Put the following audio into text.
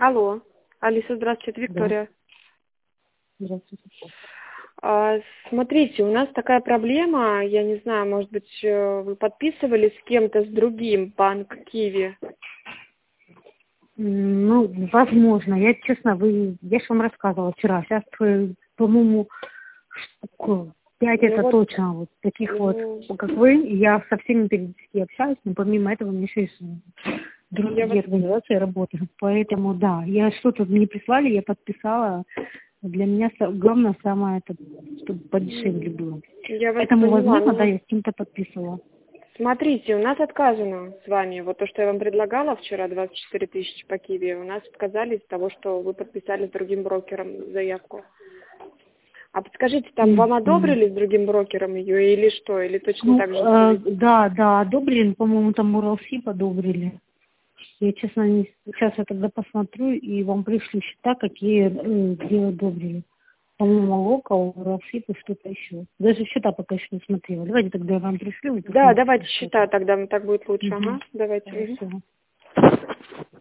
Алло. Алиса, здравствуйте, это Да, Виктория. здравствуйте. Смотрите, у нас такая проблема, я не знаю, может быть, вы подписывались с кем-то, с другим, банк Киви? Ну, возможно. Я, честно, я же вам рассказывала вчера. Сейчас, по-моему, штук 5 Ну это вот, точно вот таких вот, ну, как вы. И я со всеми периодически общаюсь, но помимо этого у меня еще есть я вас... другие организации работают. Поэтому, да, я что-то мне прислали, я подписала. Для меня главное самое это, чтобы подешевле было. Я вас Поэтому, поняла. возможно, да, Ну, я с кем-то подписывала. смотрите, у нас отказано с вами. Вот то, что я вам предлагала вчера, 24 тысячи по Киви, у нас отказали из-за того, что вы подписали с другим брокером заявку. А подскажите, там вам Мгм. одобрили с другим брокером ее или что? Или точно Ну, так же все везде? да, одобрили, по-моему, там Уралсиб одобрили. Я, честно, сейчас я тогда посмотрю и вам пришлю счета, какие где одобрили. По-моему, Лока, Уралсиб и что-то еще. Даже счета пока еще не смотрела. Давайте тогда я вам пришлю, вы Да, посмотрите давайте что-то. счета тогда, так будет лучше. Угу. Ага, давайте. Мгм. Хорошо.